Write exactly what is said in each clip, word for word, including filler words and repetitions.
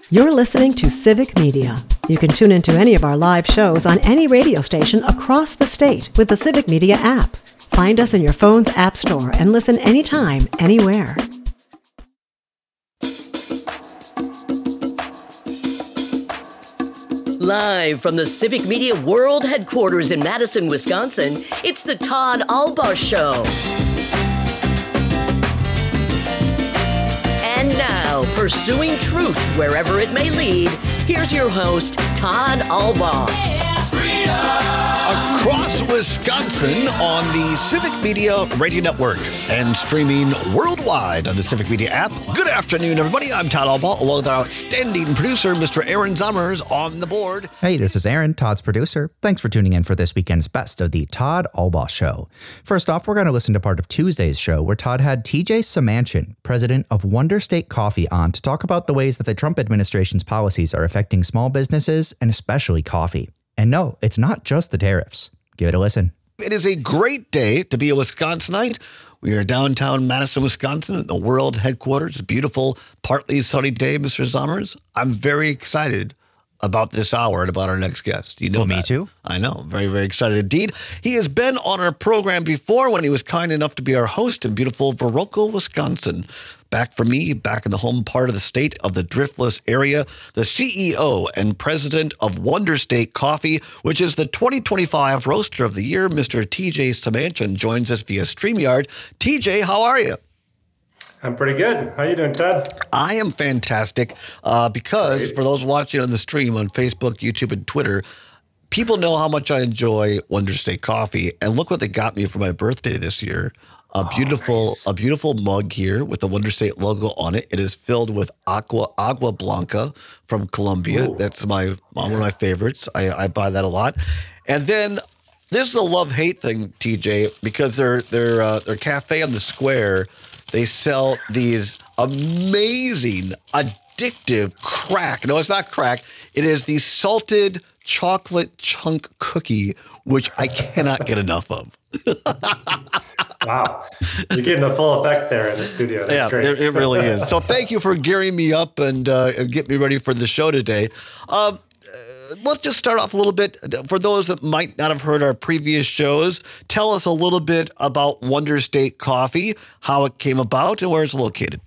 You're listening to Civic Media. You can tune into any of our live shows on any radio station across the state with the Civic Media app. Find us in your phone's app store and listen anytime, anywhere. Live from the Civic Media World Headquarters in Madison, Wisconsin, it's the Todd Albaugh Show. And now, pursuing truth wherever it may lead, here's your host, Todd Albaugh. Across Wisconsin on the Civic Media Radio Network and streaming worldwide on the Civic Media app. Good afternoon, everybody. I'm Todd Albaugh, along with our outstanding producer, Mister Aaron Zommers, on the board. Hey, this is Aaron, Todd's producer. Thanks for tuning in for this weekend's best of the Todd Albaugh Show. First off, we're going to listen to part of Tuesday's show where Todd had T J Samanchian, president of Wonder State Coffee, on to talk about the ways that the Trump administration's policies are affecting small businesses and especially coffee. And no, it's not just the tariffs. Give it a listen. It is a great day to be a Wisconsinite. We are downtown Madison, Wisconsin at the world headquarters. It's a beautiful, partly sunny day, Mister Zommers. I'm very excited about this hour and about our next guest. You know well, that. Me too. I know. Very, very excited indeed. He has been on our program before when he was kind enough to be our host in beautiful Viroqua, Wisconsin. Back for me, back in the home part of the state of the Driftless area, the C E O and president of Wonder State Coffee, which is the twenty twenty-five Roaster of the Year, Mister T J Samanchian, joins us via StreamYard. T J, how are you? I'm pretty good. How you doing, Todd? I am fantastic uh, because Great. For those watching on the stream on Facebook, YouTube, and Twitter, people know how much I enjoy Wonder State Coffee. And look what they got me for my birthday this year. A beautiful, oh, nice. a beautiful mug here with the Wonder State logo on it. It is filled with Aqua Agua Blanca from Colombia. Ooh. That's my yeah. one of my favorites. I, I buy that a lot. And then this is a love-hate thing, T J, because their their uh, their cafe on the square, they sell these amazing, addictive crack. No, it's not crack. It is the salted chocolate chunk cookie, which I cannot get enough of. Wow. You're getting the full effect there in the studio. That's yeah, great. It, it really is. So thank you for gearing me up and, uh, and get me ready for the show today. Um, uh, let's just start off a little bit. For those that might not have heard our previous shows, tell us a little bit about Wonder State Coffee, how it came about, and where it's located.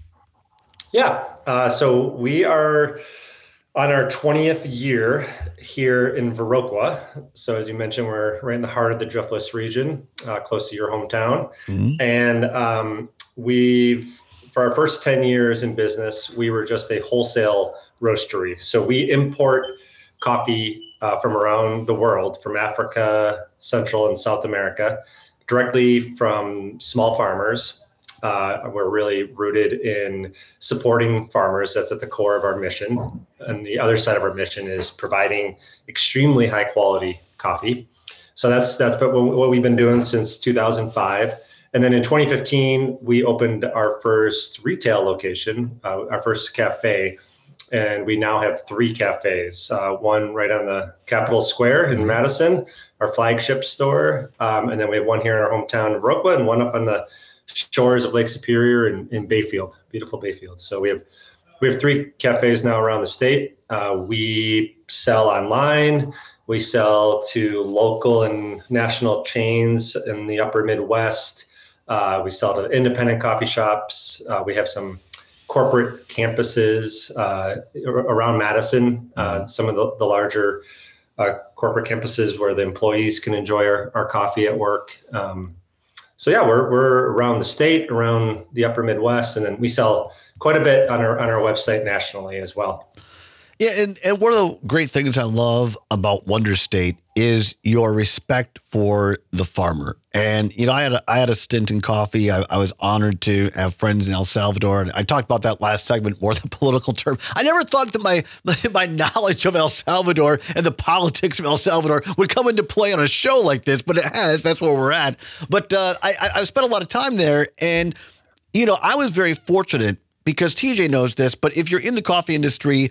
Yeah. Uh, so we are on our twentieth year here in Viroqua. So as you mentioned, we're right in the heart of the Driftless region, uh, close to your hometown. Mm-hmm. And um, we've, for our first ten years in business, we were just a wholesale roastery. So we import coffee uh, from around the world, from Africa, Central and South America, directly from small farmers. Uh, we're really rooted in supporting farmers. That's at the core of our mission. And the other side of our mission is providing extremely high quality coffee. So that's that's what we've been doing since two thousand five. And then in twenty fifteen, we opened our first retail location, uh, our first cafe. And we now have three cafes, uh, one right on the Capitol Square in Madison, our flagship store. Um, and then we have one here in our hometown of Viroqua and one up on the shores of Lake Superior and in Bayfield, beautiful Bayfield. So we have we have three cafes now around the state. Uh, we sell online. We sell to local and national chains in the upper Midwest. Uh, we sell to independent coffee shops. Uh, we have some corporate campuses uh, around Madison, uh, some of the, the larger uh, corporate campuses where the employees can enjoy our, our coffee at work. Um, So yeah, we're we're around the state, around the upper Midwest, and then we sell quite a bit on our on our website nationally as well. Yeah, and, and one of the great things I love about Wonder State is your respect for the farmer. And, you know, I had a, I had a stint in coffee. I, I was honored to have friends in El Salvador. And I talked about that last segment, more than political term. I never thought that my, my knowledge of El Salvador and the politics of El Salvador would come into play on a show like this, but it has. That's where we're at. But uh, I, I've spent a lot of time there. And, you know, I was very fortunate because T J knows this, but if you're in the coffee industry,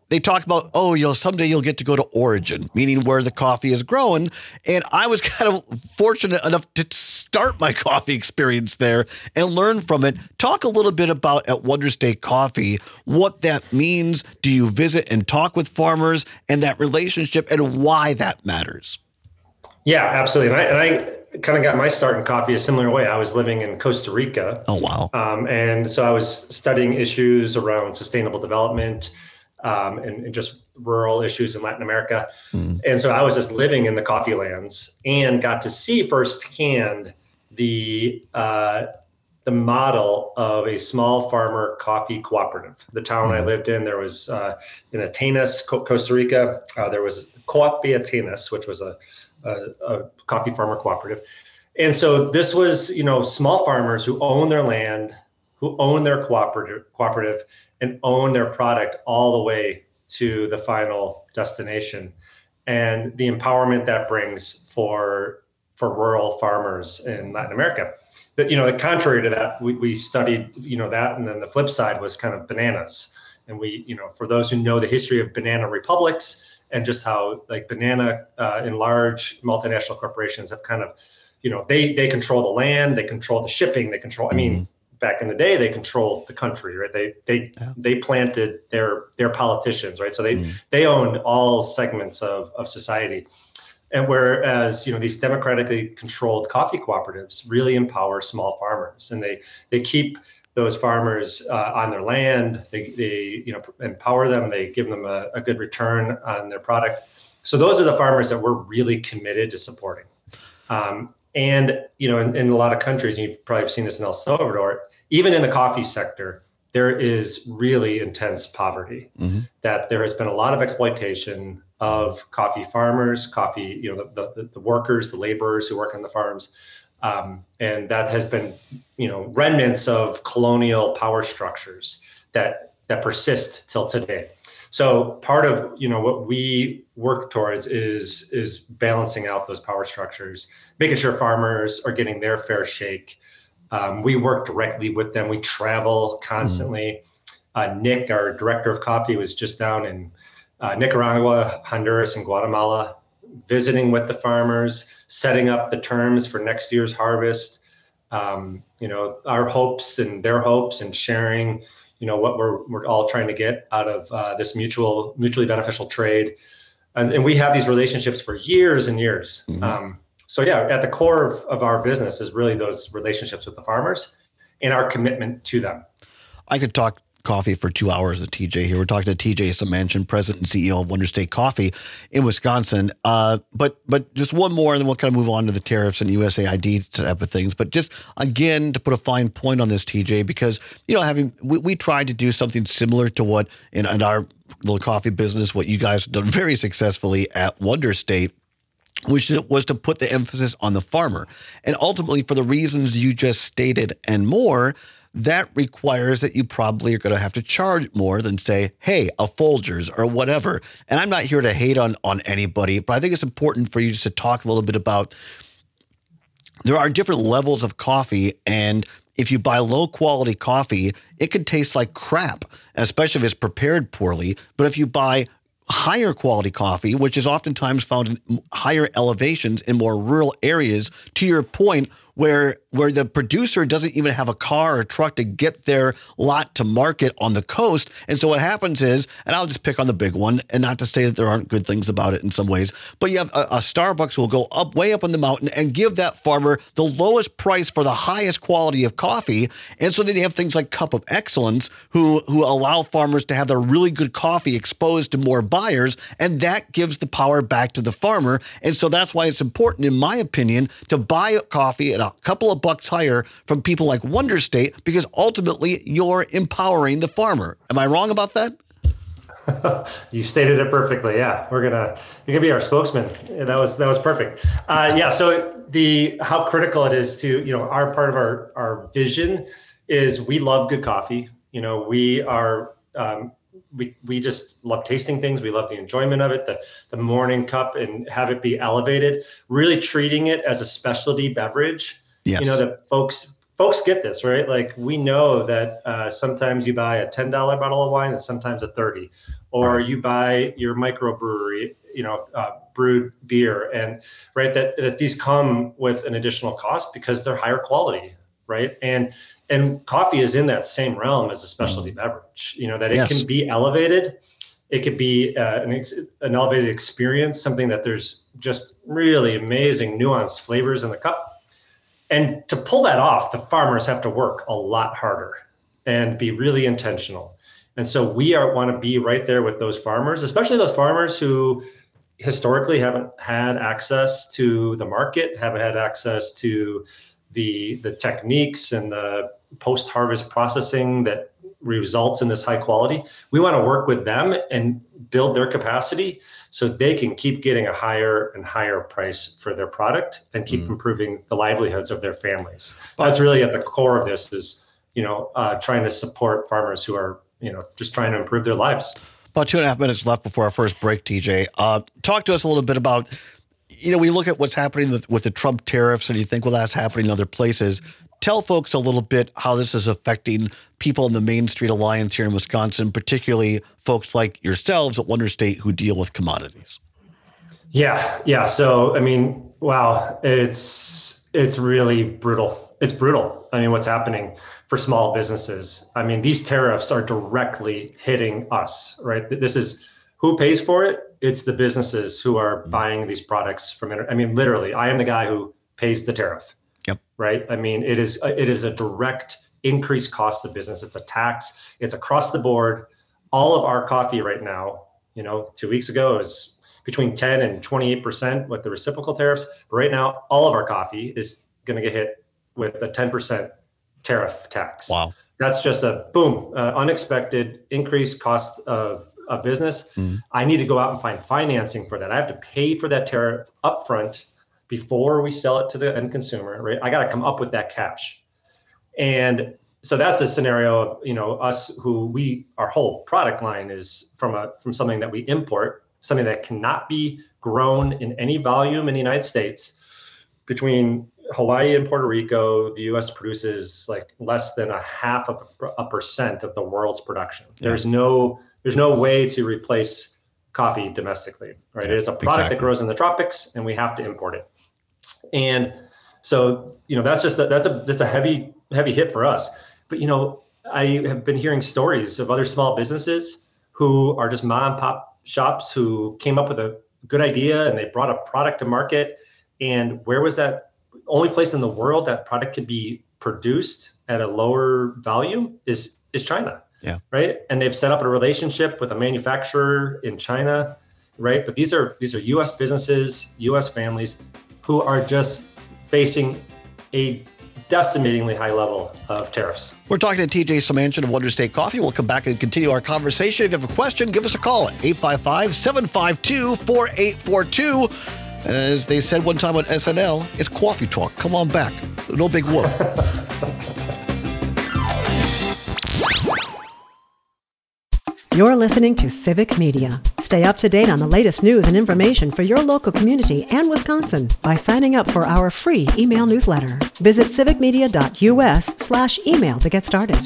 they talk about, oh, you know, someday you'll get to go to origin, meaning where the coffee is grown. And I was kind of fortunate enough to start my coffee experience there and learn from it. Talk a little bit about at Wonder State Coffee, what that means. Do you visit and talk with farmers and that relationship and why that matters? Yeah, absolutely. And I, and I kind of got my start in coffee a similar way. I was living in Costa Rica. Oh, wow. Um, and so I was studying issues around sustainable development, Um, and, and just rural issues in Latin America. Mm. And so I was just living in the coffee lands and got to see firsthand the uh, the model of a small farmer coffee cooperative. The town mm. I lived in, there was uh, in Atenas, Costa Rica, uh, there was Coop Atenas, which was a, a, a coffee farmer cooperative. And so this was, you know, small farmers who own their land, who own their cooperative, cooperative and own their product all the way to the final destination. And the empowerment that brings for, for rural farmers in Latin America. That, you know, the contrary to that, we, we studied, you know, that, and then the flip side was kind of bananas. And we, you know, for those who know the history of banana republics and just how like banana uh, and large multinational corporations have kind of, you know, they, they control the land, they control the shipping, they control, I mean, mm-hmm. back in the day, they controlled the country, right? They they yeah. they planted their their politicians, right? So they mm. they owned all segments of, of society. And whereas, you know, these democratically controlled coffee cooperatives really empower small farmers, and they they keep those farmers uh, on their land. They they you know empower them. They give them a, a good return on their product. So those are the farmers that we're really committed to supporting. Um, And, you know, in, in a lot of countries, and you've probably seen this in El Salvador, even in the coffee sector, there is really intense poverty, mm-hmm. that there has been a lot of exploitation of coffee farmers, coffee, you know, the, the, the workers, the laborers who work on the farms. Um, and that has been, you know, remnants of colonial power structures that that persist till today. So part of, you know, what we work towards is is balancing out those power structures, making sure farmers are getting their fair shake. Um, we work directly with them. We travel constantly. Mm. Uh, Nick, our director of coffee, was just down in uh, Nicaragua, Honduras, and Guatemala, visiting with the farmers, setting up the terms for next year's harvest. Um, you know, our hopes and their hopes, and sharing, you know, what we're we're all trying to get out of uh, this mutual, mutually beneficial trade. And, and we have these relationships for years and years. Mm-hmm. Um, so yeah, at the core of, of our business is really those relationships with the farmers and our commitment to them. I could talk coffee for two hours with T J here. We're talking to T J Semanchyn, President and C E O of Wonder State Coffee in Wisconsin. Uh, but but just one more, and then we'll kind of move on to the tariffs and U S A I D type of things. But just, again, to put a fine point on this, T J, because, you know, having we, we tried to do something similar to what in, in our little coffee business, what you guys have done very successfully at Wonder State, which was to put the emphasis on the farmer. And ultimately, for the reasons you just stated and more, that requires that you probably are going to have to charge more than, say, hey, a Folgers or whatever. And I'm not here to hate on, on anybody, but I think it's important for you just to talk a little bit about there are different levels of coffee, and if you buy low quality coffee, it could taste like crap, especially if it's prepared poorly. But if you buy higher quality coffee, which is oftentimes found in higher elevations in more rural areas, to your point, where where the producer doesn't even have a car or truck to get their lot to market on the coast. And so what happens is, and I'll just pick on the big one, and not to say that there aren't good things about it in some ways, but you have a, a Starbucks who will go up way up on the mountain and give that farmer the lowest price for the highest quality of coffee. And so then you have things like Cup of Excellence who who allow farmers to have their really good coffee exposed to more buyers, and that gives the power back to the farmer. And so that's why it's important, in my opinion, to buy coffee at a couple of bucks higher from people like Wonder State, because ultimately you're empowering the farmer. Am I wrong about that? You stated it perfectly. Yeah, we're gonna you're gonna be our spokesman. That was that was perfect. Uh, yeah. So the how critical it is to, you know, our part of our our vision is we love good coffee. You know, we are um, we we just love tasting things. We love the enjoyment of it, the the morning cup, and have it be elevated. Really treating it as a specialty beverage. Yes. You know, that folks folks get this, right? Like we know that uh, sometimes you buy a ten dollar bottle of wine and sometimes a thirty, or right. you buy your microbrewery, you know, uh, brewed beer, and right that, that these come with an additional cost because they're higher quality, right? And and coffee is in that same realm as a specialty mm. beverage, you know, that it yes. can be elevated. It could be uh, an, ex- an elevated experience, something that there's just really amazing nuanced flavors in the cup. And to pull that off, the farmers have to work a lot harder and be really intentional. And so we are want to be right there with those farmers, especially those farmers who historically haven't had access to the market, haven't had access to the, the techniques and the post-harvest processing that results in this high quality. We want to work with them and build their capacity so they can keep getting a higher and higher price for their product and keep mm. improving the livelihoods of their families. That's really at the core of this is, you know, uh, trying to support farmers who are, you know, just trying to improve their lives. About two and a half minutes left before our first break, T J. Uh, talk to us a little bit about, you know, we look at what's happening with, with the Trump tariffs and you think, well, that's happening in other places. Tell folks a little bit how this is affecting people in the Main Street Alliance here in Wisconsin, particularly folks like yourselves at Wonder State who deal with commodities. Yeah, yeah. So, I mean, wow, it's it's really brutal. It's brutal. I mean, what's happening for small businesses. I mean, these tariffs are directly hitting us, right? This is who pays for it. It's the businesses who are mm-hmm. buying these products from, I mean, literally, I am the guy who pays the tariff. Yep. Right. I mean, it is it is a direct increased cost of business. It's a tax. It's across the board. All of our coffee right now, you know, two weeks ago it was between ten and twenty-eight percent with the reciprocal tariffs. But right now, all of our coffee is going to get hit with a ten percent tariff tax. Wow. That's just a boom, uh, unexpected increased cost of, of business. Mm. I need to go out and find financing for that. I have to pay for that tariff upfront before we sell it to the end consumer, right? I got to come up with that cash. And so that's a scenario of, you know, us who we, our whole product line is from a, from something that we import, something that cannot be grown in any volume in the United States. Between Hawaii and Puerto Rico, the U S produces like less than a half of a percent of the world's production. Yeah. There's no, there's no way to replace coffee domestically, right? Yeah, it is a product exactly. that grows in the tropics and we have to import it. And so, you know, that's just a, that's a that's a heavy heavy hit for us. But, you know, I have been hearing stories of other small businesses who are just mom and pop shops who came up with a good idea and they brought a product to market. And where was that only place in the world that product could be produced at a lower volume is is China. Yeah. Right. And they've set up a relationship with a manufacturer in China. Right. But these are these are U S businesses, U S families who are just facing a decimatingly high level of tariffs. We're talking to T J Semanchik of Wonder State Coffee. We'll come back and continue our conversation. If you have a question, give us a call at eight five five, seven five two, four eight four two. As they said one time on S N L, it's coffee talk. Come on back. No big whoop. You're listening to Civic Media. Stay up to date on the latest news and information for your local community and Wisconsin by signing up for our free email newsletter. Visit civicmedia.us slash email to get started.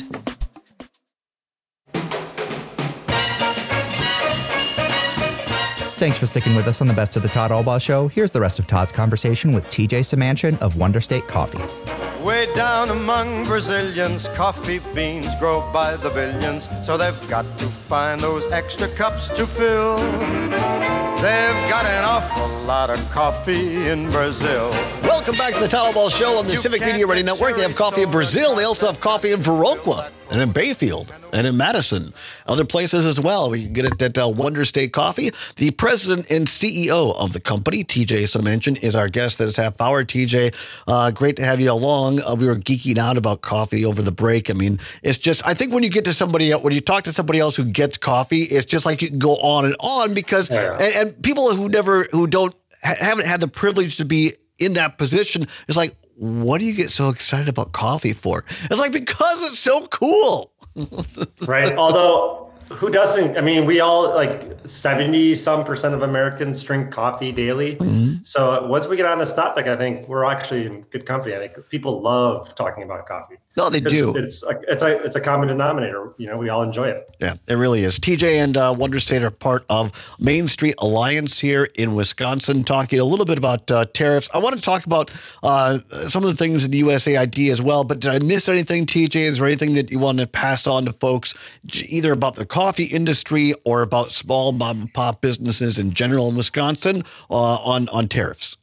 Thanks for sticking with us on the Best of the Todd Albaugh Show. Here's the rest of Todd's conversation with T J Semanchik of Wonder State Coffee. Way down among Brazilians, coffee beans grow by the billions, so they've got to find those extra cups to fill. They've got an awful lot of coffee in Brazil. Welcome back to the Todd Albaugh Show on the you Civic Media Ready Network. They have coffee in Brazil. They also have coffee in Viroqua and in Bayfield and in Madison. Other places as well. We can get it at uh, Wonder State Coffee. The president and C E O of the company, T J Semanchik, is our guest this half hour. T J, uh, great to have you along. Uh, we were geeking out about coffee over the break. I mean, it's just, I think when you get to somebody else, when you talk to somebody else who gets coffee, it's just like you can go on and on because, yeah. and, and people who never, who don't, ha- haven't had the privilege to be in that position, it's like, what do you get so excited about coffee for? It's like, because it's so cool. Right. Although, Who doesn't? I mean, we all like seventy some percent of Americans drink coffee daily. Mm-hmm. So once we get on this topic, I think we're actually in good company. I think people love talking about coffee. No, they do. It's a, it's a it's a common denominator. You know, we all enjoy it. Yeah, it really is. T J and uh, Wonder State are part of Main Street Alliance here in Wisconsin, talking a little bit about uh, tariffs. I want to talk about uh, some of the things in the U S A I D as well. But did I miss anything, T J? Is there anything that you want to pass on to folks, either about the coffee industry or about small mom and pop businesses in general in Wisconsin uh, on on tariffs?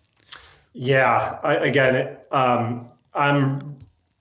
Yeah, I, again, um, I'm.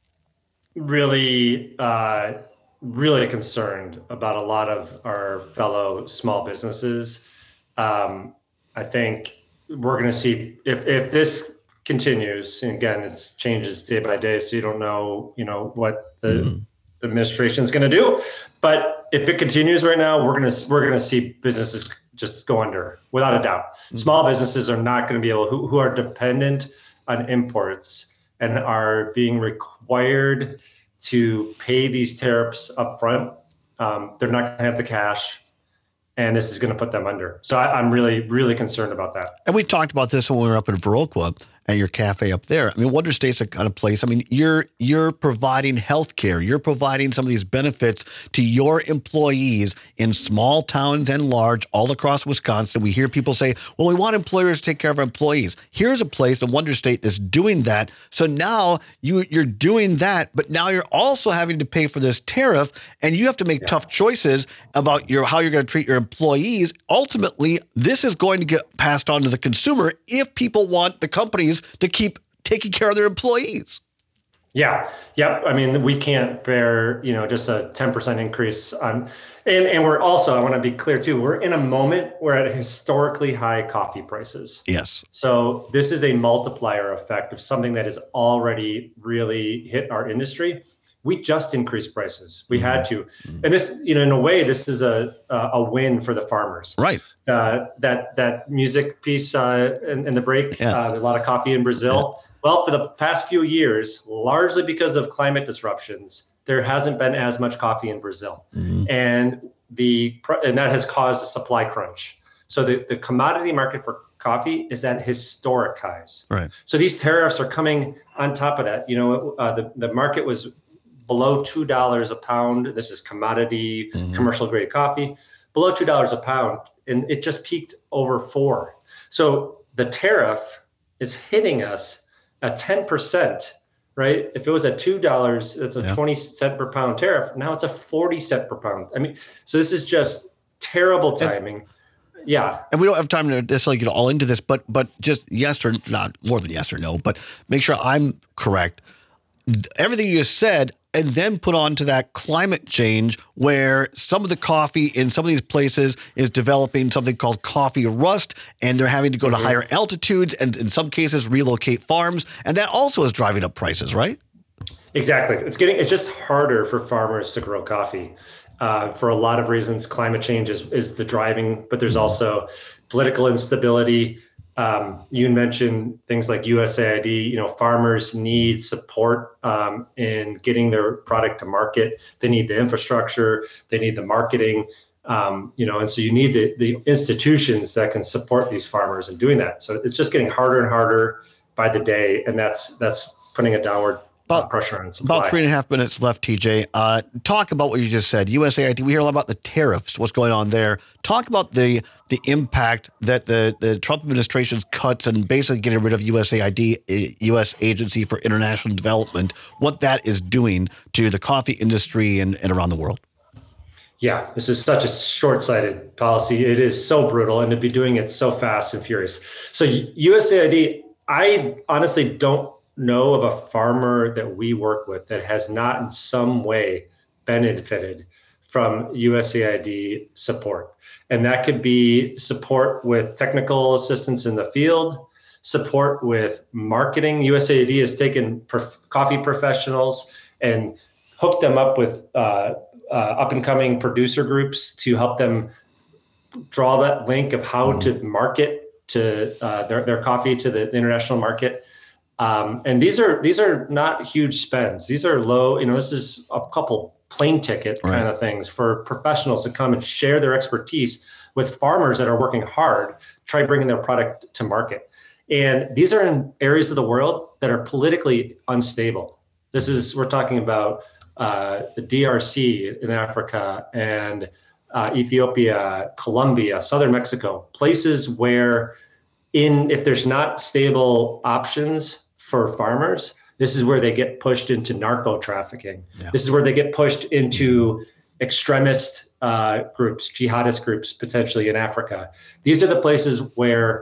really, uh, really concerned about a lot of our fellow small businesses. Um, I think we're going to see if if this continues. And again, it's changes day by day, so you don't know, you know, what the mm-hmm. administration is going to do. But if it continues right now, we're going to we're going to see businesses just go under, without a doubt. Mm-hmm. Small businesses are not going to be able who who are dependent on imports and are being required to pay these tariffs up front. Um, they're not going to have the cash, and this is going to put them under. So I, I'm really, really concerned about that. And we talked about this when we were up in Viroqua at your cafe up there. I mean, Wonder State's a kind of place. I mean, you're you're providing health care. You're providing some of these benefits to your employees in small towns and large all across Wisconsin. We hear people say, well, we want employers to take care of our employees. Here's a place in Wonder State that's doing that. So now you, you're doing that, but now you're also having to pay for this tariff, and you have to make yeah. tough choices about your how you're going to treat your employees. Ultimately, this is going to get passed on to the consumer if people want the companies to keep taking care of their employees. Yeah. Yep. I mean, we can't bear, you know, just a ten percent increase on, and, and we're also, I want to be clear too, we're in a moment where at historically high coffee prices. Yes. So this is a multiplier effect of something that has already really hit our industry. We just increased prices. We had to. And this, you know, in a way, this is a a win for the farmers. Right. Uh, that that music piece uh, in, in the break, yeah. uh, there's a lot of coffee in Brazil. Yeah. Well, for the past few years, largely because of climate disruptions, there hasn't been as much coffee in Brazil. Mm-hmm. And the and that has caused a supply crunch. So the, the commodity market for coffee is at historic highs. Right. So these tariffs are coming on top of that. You know, uh, the, the market was below two dollars a pound. This is commodity, mm-hmm. commercial grade coffee, below two dollars a pound. And it just peaked over four. So the tariff is hitting us at ten percent, right? If it was at two dollars, it's a yeah. twenty cent per pound tariff. Now it's a forty cent per pound. I mean, so this is just terrible timing. And, yeah. And we don't have time to necessarily get all into this, but but just yes or not, more than yes or no, but make sure I'm correct. Everything you just said, and then put on to that climate change where some of the coffee in some of these places is developing something called coffee rust, and they're having to go mm-hmm. to higher altitudes and in some cases relocate farms. And that also is driving up prices, right? Exactly. It's getting, it's just harder for farmers to grow coffee uh, for a lot of reasons. Climate change is, is the driving, but there's also political instability. Um, you mentioned things like U S A I D. You know, farmers need support um, in getting their product to market. They need the infrastructure. They need the marketing. Um, you know, and so you need the, the institutions that can support these farmers in doing that. So it's just getting harder and harder by the day, and that's that's putting a downward About, pressure on supply. About three and a half minutes left, T J. Uh, talk about what you just said. U S A I D, we hear a lot about the tariffs, what's going on there. Talk about the the impact that the, the Trump administration's cuts and basically getting rid of U S A I D, U S Agency for International Development, what that is doing to the coffee industry and, and around the world. Yeah, this is such a short-sighted policy. It is so brutal, and to be doing it so fast and furious. So U S A I D, I honestly don't know of a farmer that we work with that has not in some way benefited from U S A I D support. And that could be support with technical assistance in the field, support with marketing. U S A I D has taken prof- coffee professionals and hooked them up with uh, uh, up and coming producer groups to help them draw that link of how mm. to market to uh, their, their coffee to the international market. Um, and these are these are not huge spends. These are low, you know, this is a couple plane ticket Right. kind of things for professionals to come and share their expertise with farmers that are working hard, try bringing their product to market. And these are in areas of the world that are politically unstable. This is, we're talking about uh, the D R C in Africa and uh, Ethiopia, Colombia, Southern Mexico, places where in if there's not stable options for farmers, this is where they get pushed into narco trafficking. Yeah. This is where they get pushed into extremist uh, groups, jihadist groups, potentially in Africa. These are the places where,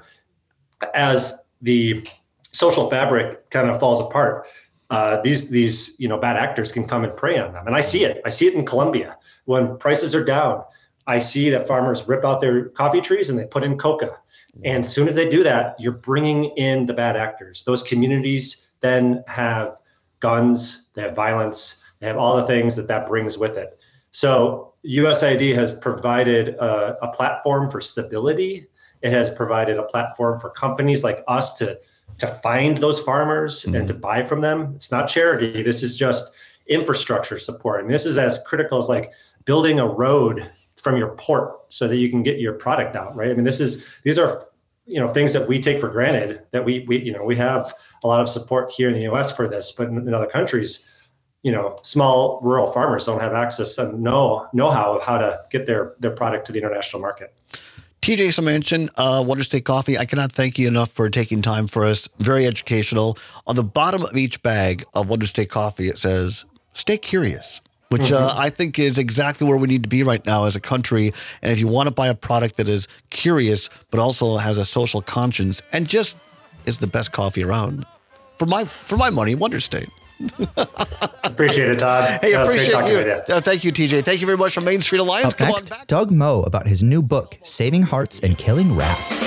as the social fabric kind of falls apart, uh, these these you know bad actors can come and prey on them. And I see it. I see it in Colombia. When prices are down, I see that farmers rip out their coffee trees and they put in coca. And as soon as they do that, you're bringing in the bad actors. Those communities then have guns, they have violence, they have all the things that that brings with it. So U S A I D has provided a, a platform for stability. It has provided a platform for companies like us to, to find those farmers mm-hmm. and to buy from them. It's not charity. This is just infrastructure support. And this is as critical as like building a road from your port so that you can get your product out, right? I mean, this is, these are, you know, things that we take for granted that we, we, you know, we have a lot of support here in the U S for this, but in, in other countries, you know, small rural farmers don't have access and know know-how of how to get their, their product to the international market. T J Symancyk, uh, Wonder State Coffee, I cannot thank you enough for taking time for us. Very educational. On the bottom of each bag of Wonder State Coffee, it says, stay curious, which mm-hmm. uh, I think is exactly where we need to be right now as a country. And if you want to buy a product that is curious, but also has a social conscience and just is the best coffee around, for my for my money, Wonder State. Appreciate it, Todd. Hey, appreciate you. you. Uh, thank you, T J. Thank you very much from Main Street Alliance. Up Come next, on back. Doug Moe about his new book, Saving Hearts and Killing Rats.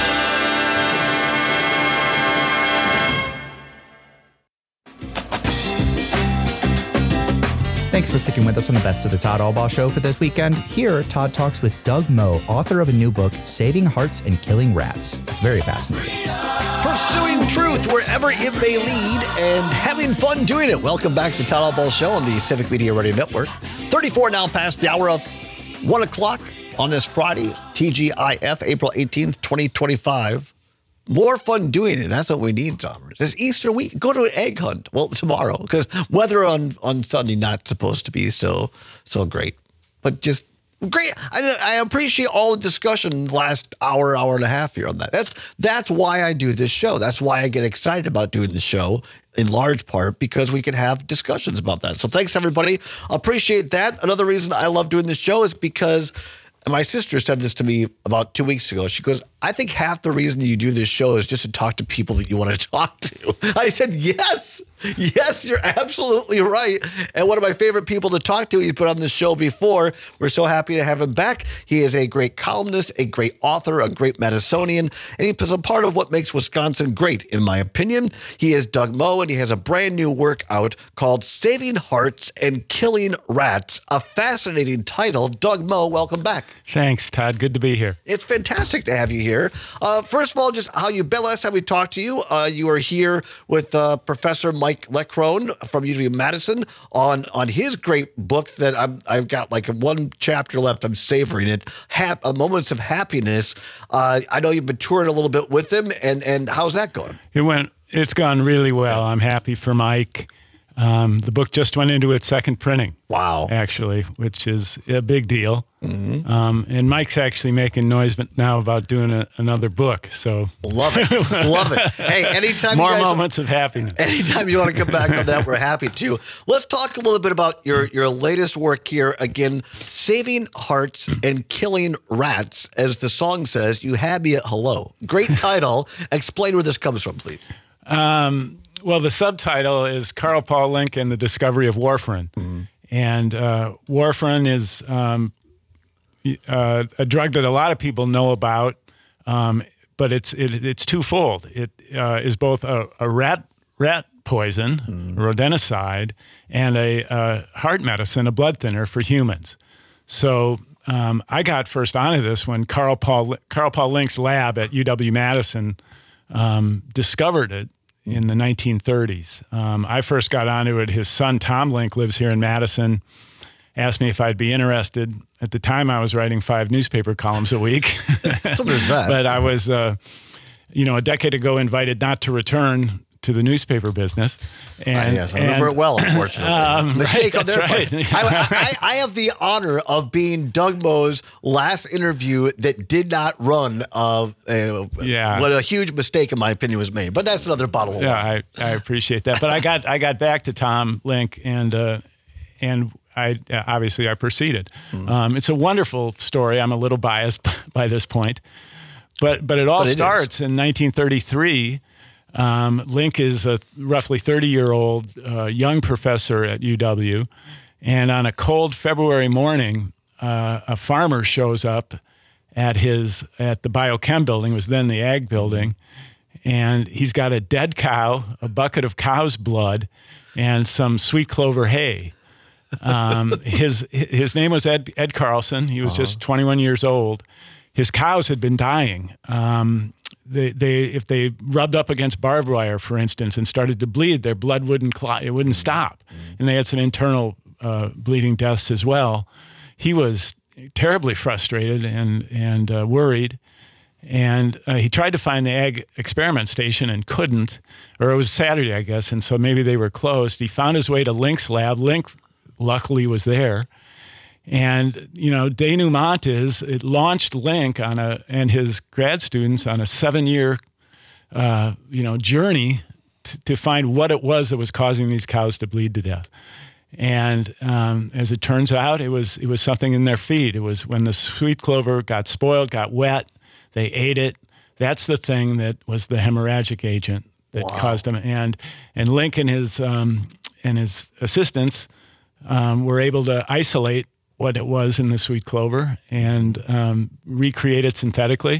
Thanks for sticking with us on the Best of the Todd Albaugh Show for this weekend. Here, Todd talks with Doug Moe, author of a new book, Saving Hearts and Killing Rats. It's very fascinating. Pursuing truth wherever it may lead and having fun doing it. Welcome back to the Todd Albaugh Show on the Civic Media Radio Network. thirty-four now past the hour of one o'clock on this Friday, T G I F, April eighteenth, twenty twenty-five. More fun doing it. That's what we need, Zommers. It's Easter week. Go to an egg hunt. Well, tomorrow, because weather on, on Sunday not supposed to be so so great. But just great. I, I appreciate all the discussion last hour, hour and a half here on that. That's that's why I do this show. That's why I get excited about doing the show, in large part because we can have discussions about that. So thanks, everybody. Appreciate that. Another reason I love doing this show is because my sister said this to me about two weeks ago. She goes, I think half the reason you do this show is just to talk to people that you want to talk to. I said, yes, yes, you're absolutely right. And one of my favorite people to talk to, he's put on the show before. We're so happy to have him back. He is a great columnist, a great author, a great Madisonian, and he is a part of what makes Wisconsin great, in my opinion. He is Doug Moe, and he has a brand new work out called Saving Hearts and Killing Rats, a fascinating title. Doug Moe, welcome back. Thanks, Todd. Good to be here. It's fantastic to have you here. Uh, first of all, just how you been. Last time we talked to you, uh, you were here with uh, Professor Mike Leckrone from U W Madison on on his great book that I'm, I've got like one chapter left. I'm savoring it. Hap- uh, Moments of Happiness. Uh, I know you've been touring a little bit with him, and and how's that going? It went. It's gone really well. I'm happy for Mike. Um, the book just went into its second printing. Wow. Actually, which is a big deal. Mm-hmm. Um, and Mike's actually making noise now about doing a, another book. So love it. Love it. Hey, anytime More you guys, moments of happiness. Anytime you want to come back on that, we're happy to. Let's talk a little bit about your, your latest work here. Again, Saving Hearts and Killing Rats. As the song says, you had me at hello. Great title. Explain where this comes from, please. Um, well, the subtitle is Carl Paul Link and the Discovery of Warfarin. Mm-hmm. And uh, warfarin is um, uh, a drug that a lot of people know about, um, but it's it, it's twofold. It uh, is both a, a rat rat poison, mm. rodenticide, and a, a heart medicine, a blood thinner for humans. So um, I got first onto this when Carl Paul Carl Paul Link's lab at U W Madison um, discovered it in the nineteen thirties. Um, I first got onto it. His son, Tom Link, lives here in Madison. asked me if I'd be interested. At the time, I was writing five newspaper columns a week. So there's that. But I was, uh, you know, a decade ago invited not to return to the newspaper business. And, uh, yes, I remember and, it well, unfortunately. Um, Mistake right, on their right. part. I, I, I have the honor of being Doug Moe's last interview that did not run. Of uh, yeah. What a huge mistake, in my opinion, was made. But that's another bottle of yeah, wine. I, I appreciate that. But I got I got back to Tom Link, and uh, and I obviously I proceeded. Mm. Um, it's a wonderful story. I'm a little biased by this point, but but it all but it starts is. in nineteen thirty-three. Um, Link is a roughly thirty-year-old uh, young professor at U W, and on a cold February morning, uh, a farmer shows up at his at the Biochem building. It was then the Ag building, and he's got a dead cow, a bucket of cow's blood, and some sweet clover hay. Um, his his name was Ed Ed Carlson. He was uh-huh. just twenty-one years old. His cows had been dying. Um, They, they, if they rubbed up against barbed wire, for instance, and started to bleed, their blood wouldn't clot, it wouldn't stop. Mm-hmm. And they had some internal uh, bleeding deaths as well. He was terribly frustrated and, and uh, worried. And uh, he tried to find the Ag experiment station and couldn't, or it was Saturday, I guess, and so maybe they were closed. He found his way to Link's lab. Link luckily was there. And, you know, denouement is it launched Link on a and his grad students on a seven-year, uh, you know, journey t- to find what it was that was causing these cows to bleed to death. And um, as it turns out, it was it was something in their feed. It was when the sweet clover got spoiled, got wet, they ate it. That's the thing that was the hemorrhagic agent that wow. caused them. And and Link and his um, and his assistants um, were able to isolate what it was in the sweet clover and um, recreate it synthetically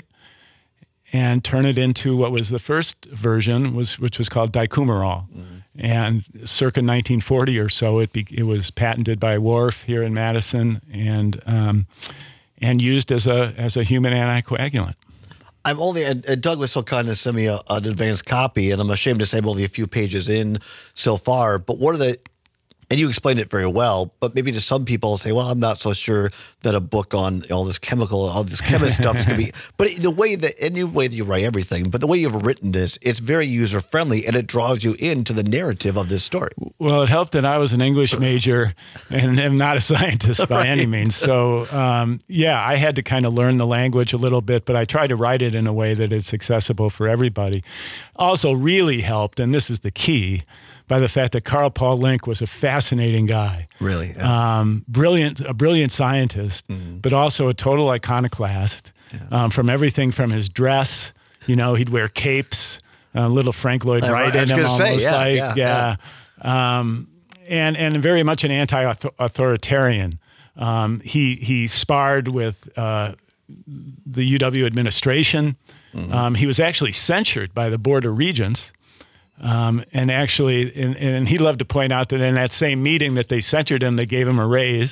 and turn it into what was the first version, was which was called dicumarol. Mm-hmm. And circa nineteen forty or so, it be, it was patented by Wharf here in Madison and um, and used as a as a human anticoagulant. I'm only, and, and Doug was so kind to send me a, an advanced copy, and I'm ashamed to say I'm only a few pages in so far, but what are the, and you explained it very well, but maybe to some people say, well, I'm not so sure that a book on all this chemical, all this chemist stuff is going to be, but the way that, any way that you write everything, but the way you've written this, it's very user-friendly and it draws you into the narrative of this story. Well, it helped that I was an English major and am not a scientist by right. any means. So, um, yeah, I had to kind of learn the language a little bit, but I tried to write it in a way that it's accessible for everybody. Also really helped, and this is the key, by the fact that Carl Paul Link was a fascinating guy. Really? Yeah. Um, brilliant, a brilliant scientist, mm-hmm. but also a total iconoclast. Yeah. Um, from everything from his dress, you know, he'd wear capes, uh, little Frank Lloyd Wright in him almost say, yeah, like, yeah. yeah. yeah. Um, and, and very much an anti-authoritarian. Um, he, he sparred with uh, the U W administration. Mm-hmm. Um, he was actually censured by the Board of Regents. Um, and actually, and, and he loved to point out that in that same meeting that they censured him, they gave him a raise.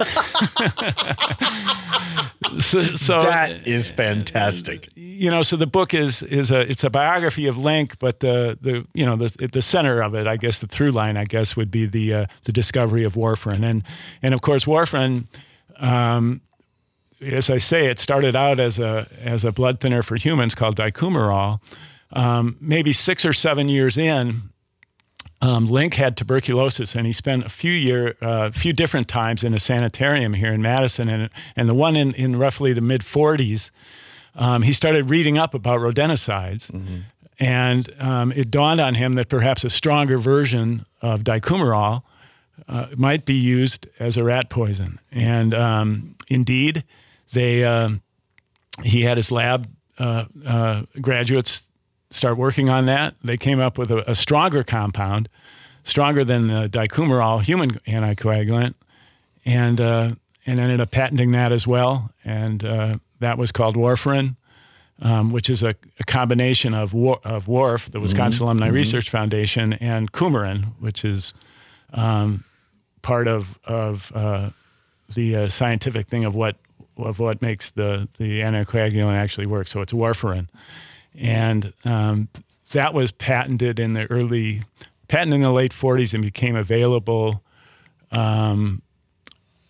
so, so that is fantastic. You know, so the book is is a it's a biography of Link, but the the you know the the center of it, I guess, the through line, I guess, would be the uh, the discovery of warfarin, and and of course warfarin. Um, as I say, it started out as a as a blood thinner for humans called dicumarol. Um, maybe six or seven years in, um, Link had tuberculosis, and he spent a few year, uh, few different times in a sanitarium here in Madison, and and the one in, in roughly the mid forties, um, he started reading up about rodenticides, mm-hmm. and um, it dawned on him that perhaps a stronger version of dicumarol uh, might be used as a rat poison, and um, indeed, they uh, he had his lab uh, uh, graduates start working on that. They came up with a, a stronger compound, stronger than the dicumarol human anticoagulant, and uh, and ended up patenting that as well. And uh, that was called warfarin, um, which is a, a combination of war, of WARF, the Wisconsin mm-hmm. Alumni mm-hmm. Research Foundation, and coumarin, which is um, part of of uh, the uh, scientific thing of what of what makes the the anticoagulant actually work. So it's warfarin. And um, that was patented in the early, patented in the late forties and became available um,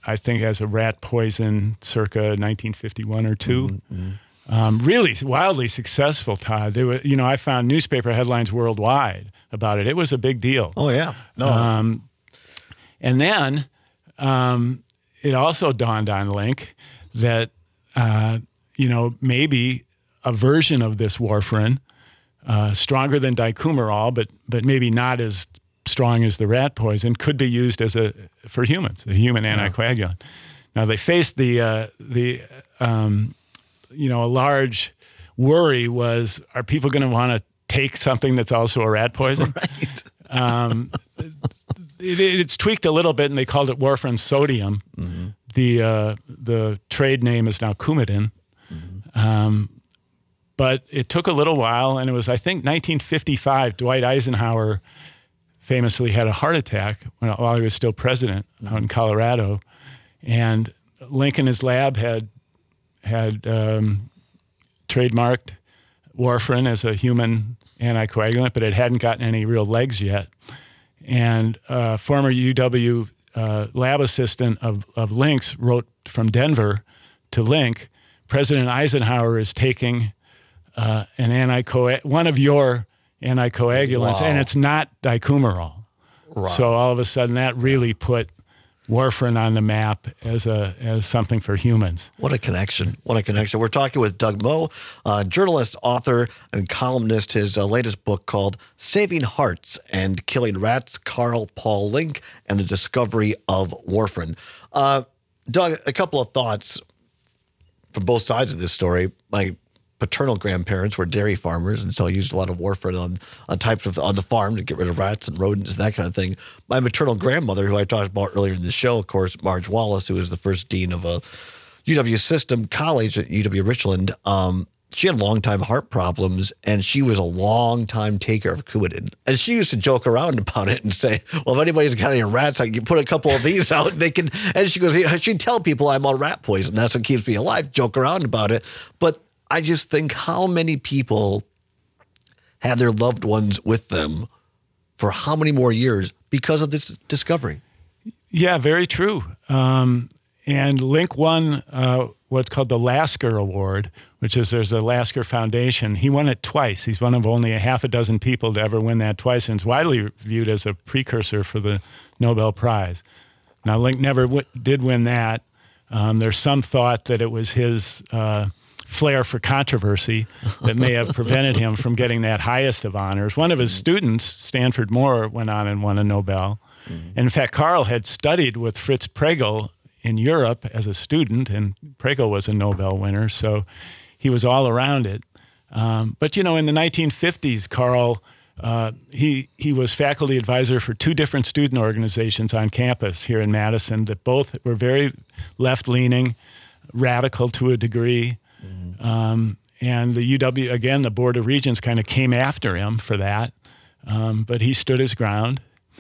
I think, as a rat poison circa nineteen fifty-one or two. Mm-hmm. Um, really wildly successful, Todd. There were, you know, I found newspaper headlines worldwide about it. It was a big deal. Oh, yeah. No. Um, and then um, it also dawned on Link that, uh, you know, maybe a version of this warfarin, uh, stronger than dicumarol, but but maybe not as strong as the rat poison, could be used as a for humans, a human anticoagulant. Yeah. Now they faced the uh, the um, you know, a large worry was, are people going to want to take something that's also a rat poison? Right. Um, it, it's tweaked a little bit, and they called it warfarin sodium. Mm-hmm. The uh, the trade name is now Coumadin. Mm-hmm. Um, but it took a little while, and it was, I think, nineteen fifty-five, Dwight Eisenhower famously had a heart attack when, while he was still president mm-hmm. out in Colorado. And Link in his lab had had um, trademarked warfarin as a human anticoagulant, but it hadn't gotten any real legs yet. And uh, former U W uh, lab assistant of, of Link's wrote from Denver to Link, President Eisenhower is taking uh, an anticoag- one of your anticoagulants, wow. and it's not dicumarol. Wow. So all of a sudden that really put warfarin on the map as a as something for humans. What a connection. What a connection. We're talking with Doug Moe, uh, journalist, author, and columnist. His uh, latest book called Saving Hearts and Killing Rats, Carl Paul Link and the Discovery of Warfarin. Uh, Doug, a couple of thoughts from both sides of this story. My paternal grandparents were dairy farmers, and so I used a lot of warfarin on, on types of on the farm to get rid of rats and rodents and that kind of thing. My maternal grandmother, who I talked about earlier in the show, of course, Marge Wallace, who was the first dean of a U W system college at U W Richland, um, she had long-time heart problems, and she was a long-time taker of Coumadin. And she used to joke around about it and say, well, if anybody's got any rats, I can put a couple of these out. They can. And she goes, she'd tell people I'm on rat poison. That's what keeps me alive, joke around about it. But I just think how many people have their loved ones with them for how many more years because of this discovery? Yeah, very true. Um, and Link won uh, what's called the Lasker Award, which is there's a Lasker Foundation. He won it twice. He's one of only a half a dozen people to ever win that twice, and it's widely viewed as a precursor for the Nobel Prize. Now, Link never w- did win that. Um, there's some thought that it was his uh, flair for controversy that may have prevented him from getting that highest of honors. One of his students, Stanford Moore, went on and won a Nobel. Mm-hmm. And in fact, Carl had studied with Fritz Pregel in Europe as a student, and Pregel was a Nobel winner, so he was all around it. Um, but, you know, in the nineteen fifties, Carl, uh, he he was faculty advisor for two different student organizations on campus here in Madison that both were very left-leaning, radical to a degree. Mm-hmm. Um, and the U W, again, the Board of Regents kind of came after him for that, um, but he stood his ground.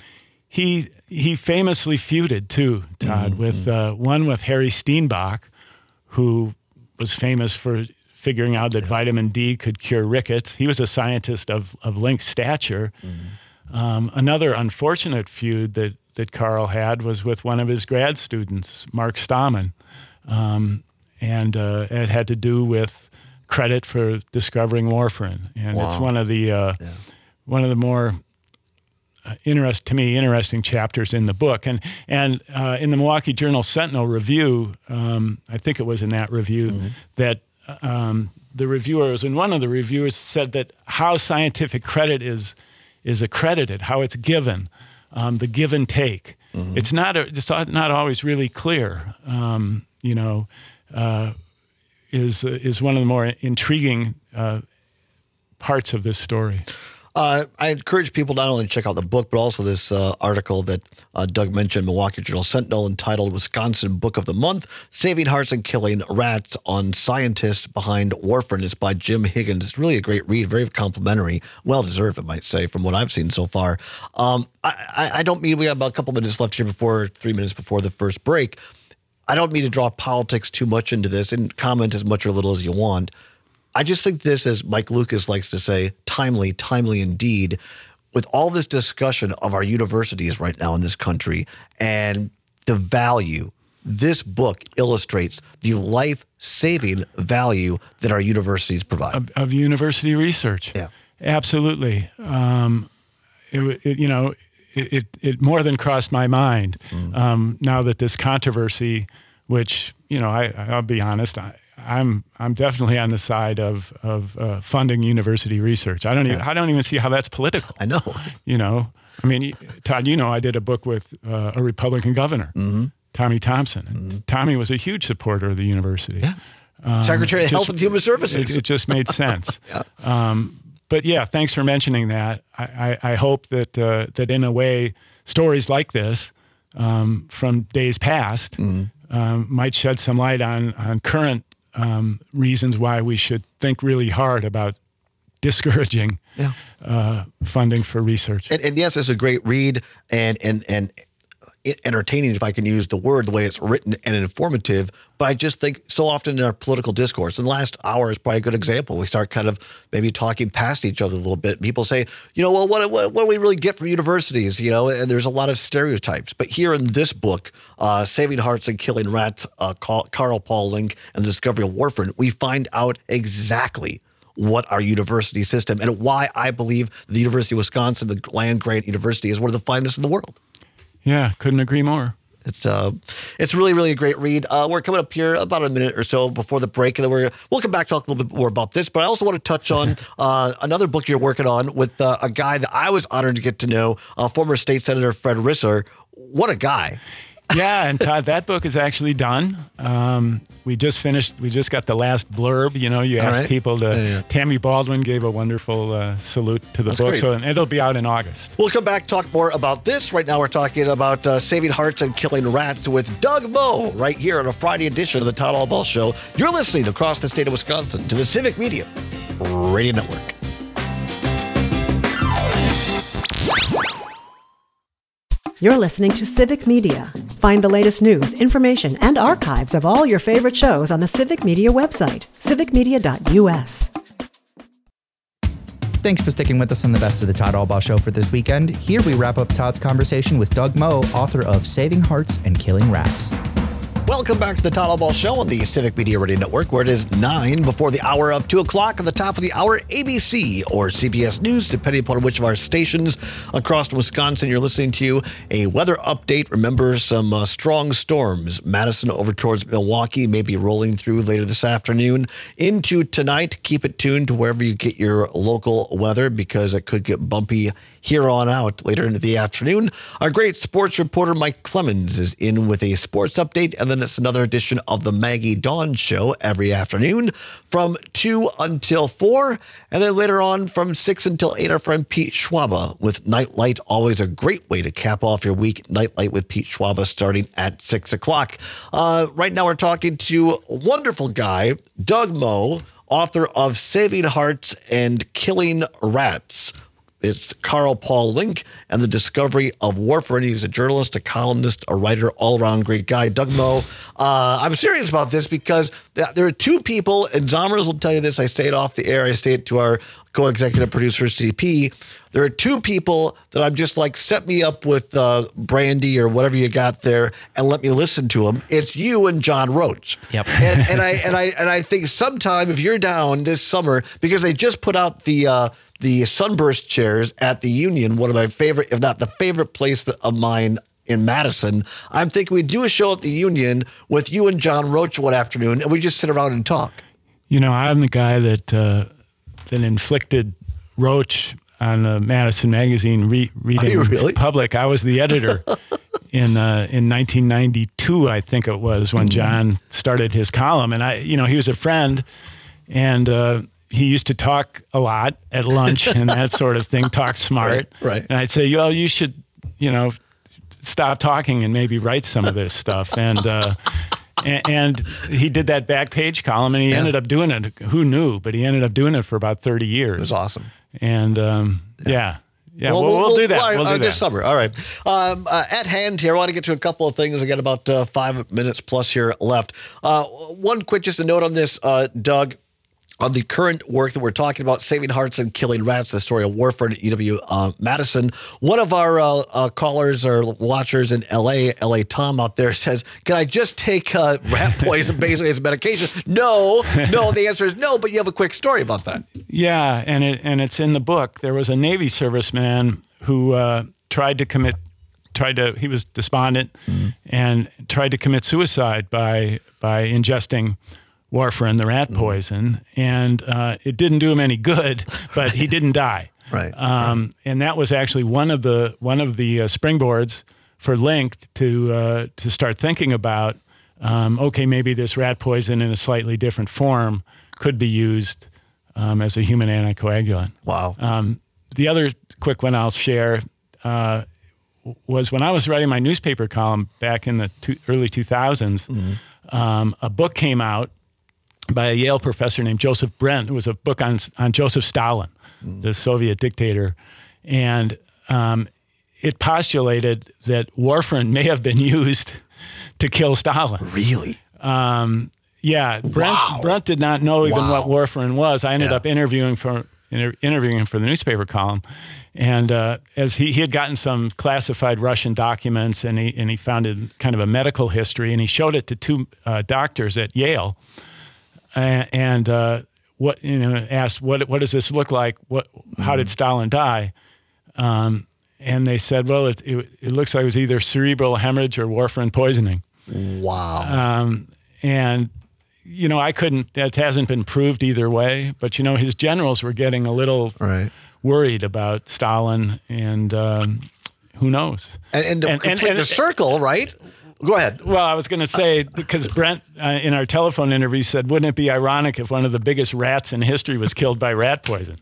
He he famously feuded, too, Todd, mm-hmm. with uh, one with Harry Steenbach, who was famous for figuring out that yeah. vitamin D could cure rickets. He was a scientist of, of Link's stature. Mm-hmm. Um, another unfortunate feud that, that Carl had was with one of his grad students, Mark Stamen. Um, and uh, it had to do with credit for discovering warfarin. And wow. it's one of the uh, yeah. one of the more uh, interest to me interesting chapters in the book. And and uh, in the Milwaukee Journal Sentinel review, um, I think it was in that review mm-hmm. that um, the reviewers and one of the reviewers said that how scientific credit is is accredited, how it's given, um, the give and take. Mm-hmm. It's not a, it's not always really clear. Um, you know. Uh, is uh, is one of the more intriguing uh, parts of this story. Uh, I encourage people not only to check out the book, but also this uh, article that uh, Doug mentioned, Milwaukee Journal Sentinel, entitled Wisconsin Book of the Month, Saving Hearts and Killing Rats on Scientists Behind Warfarin. It's by Jim Higgins. It's really a great read, very complimentary, well-deserved, I might say, from what I've seen so far. Um, I, I, I don't mean, we have about a couple minutes left here before, three minutes before the first break. I don't mean to draw politics too much into this and comment as much or little as you want. I just think this, as Mike Lucas likes to say, timely, timely indeed, with all this discussion of our universities right now in this country and the value this book illustrates the life-saving value that our universities provide. Of, of university research. Yeah. Absolutely. Um, it, it, you know, it, it, it more than crossed my mind mm. um, now that this controversy, which, you know, I, I'll be honest, I, I'm I'm definitely on the side of of uh, funding university research. I don't even I don't even see how that's political. I know. You know, I mean, Todd, you know, I did a book with uh, a Republican governor, mm-hmm. Tommy Thompson. And mm-hmm. Tommy was a huge supporter of the university. Yeah. Um, Secretary of just, Health and Human Services. It, it just made sense. yeah. Um, but yeah, thanks for mentioning that. I, I, I hope that uh, that in a way, stories like this um, from days past mm-hmm. um, might shed some light on on current. Um, reasons why we should think really hard about discouraging yeah. uh, funding for research. And, and yes, it's a great read and and and entertaining, if I can use the word, the way it's written, and informative. But I just think so often in our political discourse, and the last hour is probably a good example. We start kind of maybe talking past each other a little bit. People say, you know, well, what, what, what do we really get from universities? You know, and there's a lot of stereotypes. But here in this book, uh, Saving Hearts and Killing Rats, uh, Carl Paul Link and the Discovery of Warfarin, we find out exactly what our university system and why I believe the University of Wisconsin, the land-grant university, is one of the finest in the world. Yeah, couldn't agree more. It's uh, it's really, really a great read. Uh, we're coming up here about a minute or so before the break, and then we're, we'll come back to talk a little bit more about this. But I also want to touch on uh, another book you're working on with uh, a guy that I was honored to get to know, uh, former State Senator Fred Risser. What a guy. Yeah, and Todd, that book is actually done. Um, we just finished, we just got the last blurb. You know, you asked right. people to, yeah, yeah. Tammy Baldwin gave a wonderful uh, salute to the That's book. great. So and it'll be out in August. We'll come back, talk more about this. Right now we're talking about uh, Saving Hearts and Killing Rats with Doug Moe right here on a Friday edition of the Todd Albaugh Show. You're listening across the state of Wisconsin to the Civic Media Radio Network. You're listening to Civic Media. Find the latest news, information, and archives of all your favorite shows on the Civic Media website, civic media dot u s. Thanks for sticking with us on the Best of the Todd Albaugh Show for this weekend. Here we wrap up Todd's conversation with Doug Moe, author of Saving Hearts and Killing Rats. Welcome back to the Todd Albaugh Show on the Civic Media Radio Network, where it is nine before the hour of two o'clock. At the top of the hour, A B C or C B S News, depending upon which of our stations across Wisconsin you're listening to. A weather update. Remember some uh, strong storms. Madison over towards Milwaukee may be rolling through later this afternoon into tonight. Keep it tuned to wherever you get your local weather, because it could get bumpy here on out later into the afternoon. Our great sports reporter Mike Clemens is in with a sports update, and then it's another edition of the Maggie Dawn Show every afternoon from two until four, and then later on from six until eight, our friend Pete Schwaba with Nightlight. Always a great way to cap off your week. Nightlight with Pete Schwaba starting at six o'clock. Uh, right now we're talking to a wonderful guy, Doug Moe, author of Saving Hearts and Killing Rats. It's Carl Paul Link and the Discovery of Warfarin. He's a journalist, a columnist, a writer, all-around great guy. Doug Moe, uh, I'm serious about this because there are two people, and Zomers will tell you this. I say it off the air. I say it to our co-executive producer, C P. There are two people that I'm just like, set me up with uh, Brandy or whatever you got there and let me listen to them. It's you and John Roach. Yep. And, and I and I and I think sometime if you're down this summer, because they just put out the uh, the Sunburst chairs at the Union, one of my favorite, if not the favorite place of mine in Madison. I'm thinking we do a show at the Union with you and John Roach one afternoon, and we just sit around and talk. You know, I'm the guy that uh, that inflicted Roach on the Madison Magazine re- reading really? public. I was the editor in uh, in nineteen ninety-two, I think it was, when John started his column. And I, you know, he was a friend, and uh, he used to talk a lot at lunch and that sort of thing, talk smart. Right, right. And I'd say, well, you should, you know, stop talking and maybe write some of this stuff. And uh, and, and he did that back page column, and he Yeah. ended up doing it. Who knew? But he ended up doing it for about thirty years. It was awesome. And um, yeah. yeah, we'll, we'll, we'll do that. Well, We'll do uh, that. this summer. All right. Um, uh, at hand here, I want to get to a couple of things. I got about uh, five minutes plus here left. Uh, one quick, just a note on this, uh, Doug. on the current work that we're talking about, Saving Hearts and Killing Rats, the story of warfarin at U W uh, Madison. One of our uh, uh, callers or watchers in L A, L A Tom out there says, can I just take uh, rat poison basically as medication? No, no, the answer is no, but you have a quick story about that. Yeah, and it and it's in the book. There was a Navy serviceman who uh, tried to commit, tried to, he was despondent mm-hmm. and tried to commit suicide by by ingesting warfarin, the rat poison, and uh, it didn't do him any good, but he didn't die. Right. Um, right. And that was actually one of the one of the uh, springboards for Link to uh, to start thinking about. Um, okay, maybe this rat poison in a slightly different form could be used um, as a human anticoagulant. Wow. Um, the other quick one I'll share uh, was when I was writing my newspaper column back in the two, early two thousands. Mm-hmm. Um, a book came out by a Yale professor named Joseph Brent. It was a book on on Joseph Stalin, mm. the Soviet dictator. And um, it postulated that warfarin may have been used to kill Stalin. Really? Um, yeah. Brent, wow. Brent did not know even wow. what warfarin was. I ended yeah. up interviewing for inter- interviewing him for the newspaper column. And uh, as he, he had gotten some classified Russian documents, and he and he found a, kind of a medical history, and he showed it to two uh, doctors at Yale. Uh, and uh, what you know, asked, what what does this look like? What how did Stalin die? Um, and they said, well, it, it it looks like it was either cerebral hemorrhage or warfarin poisoning. Wow. Um, and you know, I couldn't. That hasn't been proved either way. But you know, his generals were getting a little right. worried about Stalin, and um, who knows? And, and to and, complete and, the and, circle, right? Go ahead. Well, I was going to say, because Brent, uh, in our telephone interview, said, wouldn't it be ironic if one of the biggest rats in history was killed by rat poison?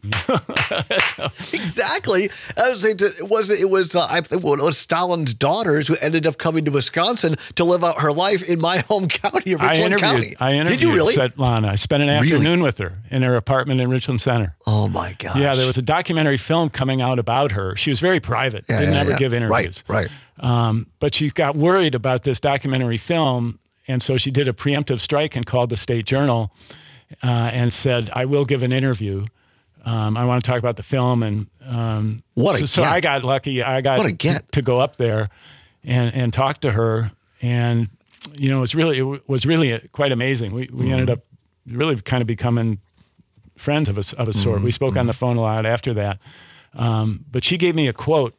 so. Exactly. I was saying, to, it was, it was, uh, I think it was Stalin's daughters who ended up coming to Wisconsin to live out her life in my home county, Richland I interviewed, County. I interviewed Did you really? Svetlana. I spent an afternoon really? with her in her apartment in Richland Center. Oh, my gosh. Yeah, there was a documentary film coming out about her. She was very private, yeah, didn't yeah, ever yeah. give interviews. Right, right. Um, but she got worried about this documentary film, and so she did a preemptive strike and called the State Journal uh, and said, I will give an interview. Um, I want to talk about the film. And um, what a so, so I got lucky. I got what a get. To, to go up there and, and talk to her. And, you know, it was really, it was really quite amazing. We, we mm. ended up really kind of becoming friends of a, of a sort. Mm. We spoke mm. on the phone a lot after that. Um, but she gave me a quote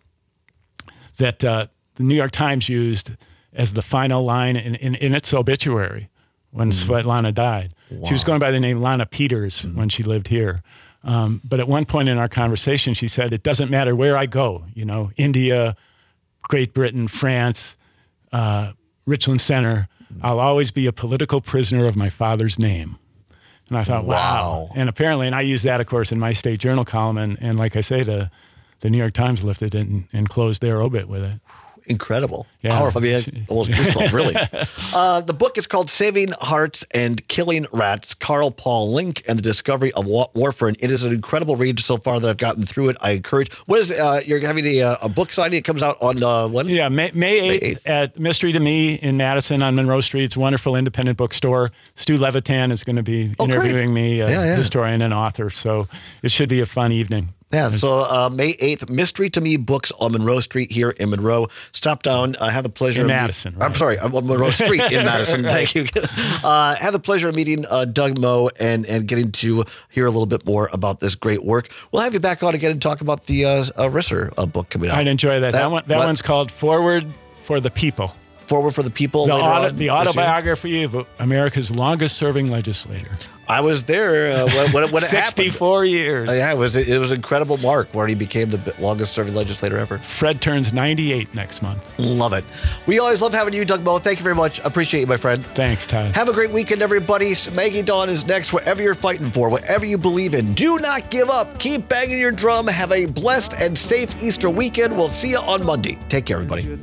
that uh, the New York Times used as the final line in, in, in its obituary when mm. Svetlana died. Wow. She was going by the name Lana Peters mm. when she lived here. Um, but at one point in our conversation, she said, it doesn't matter where I go, you know, India, Great Britain, France, uh, Richland Center, mm. I'll always be a political prisoner of my father's name. And I thought, wow. wow. And apparently, and I used that, of course, in my State Journal column. And, and like I say, the, the New York Times lifted it and, and closed their obit with it. Incredible. Yeah. Powerful. I mean, almost goosebumps, really. Uh, the book is called Saving Hearts and Killing Rats, Carl Paul Link and the Discovery of Warfarin. It is an incredible read so far that I've gotten through it. I encourage. What is uh, you're having a, a book signing? It comes out on uh, when? Yeah, May, May, eighth, May eighth at Mystery to Me in Madison on Monroe Street. It's a wonderful independent bookstore. Stu Levitan is going to be oh, interviewing great. me, a yeah, yeah. historian and author. So it should be a fun evening. Yeah, so uh, May eighth, Mystery to Me Books on Monroe Street here in Monroe. Stop down. I uh, have the pleasure in of Madison. Right. I'm sorry, I'm on Monroe Street in Madison. Thank you. Uh, have the pleasure of meeting uh, Doug Moe and, and getting to hear a little bit more about this great work. We'll have you back on again and talk about the uh, uh, Risser uh, book coming out. I'd enjoy that. That, that, one, that one's called Forward for the People. Forward for the People. The, later auto, on the autobiography of America's longest-serving legislator. I was there uh, when, when, when it sixty-four happened. years. Uh, yeah, it was it was an incredible mark where he became the longest-serving legislator ever. Fred turns ninety-eight next month. Love it. We always love having you, Doug Moe. Thank you very much. Appreciate you, my friend. Thanks, Todd. Have a great weekend, everybody. Maggie Dawn is next. Whatever you're fighting for, whatever you believe in, do not give up. Keep banging your drum. Have a blessed and safe Easter weekend. We'll see you on Monday. Take care, everybody.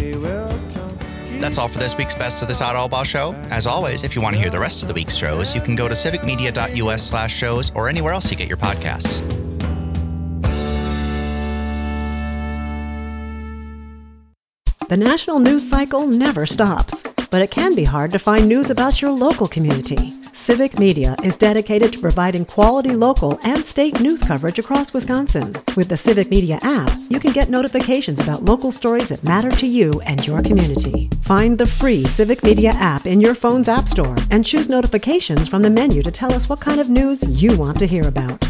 That's all for this week's Best of the Todd Albaugh Show. As always, if you want to hear the rest of the week's shows, you can go to civicmedia.us slash shows or anywhere else you get your podcasts. The national news cycle never stops, but it can be hard to find news about your local community. Civic Media is dedicated to providing quality local and state news coverage across Wisconsin. With the Civic Media app, you can get notifications about local stories that matter to you and your community. Find the free Civic Media app in your phone's app store and choose notifications from the menu to tell us what kind of news you want to hear about.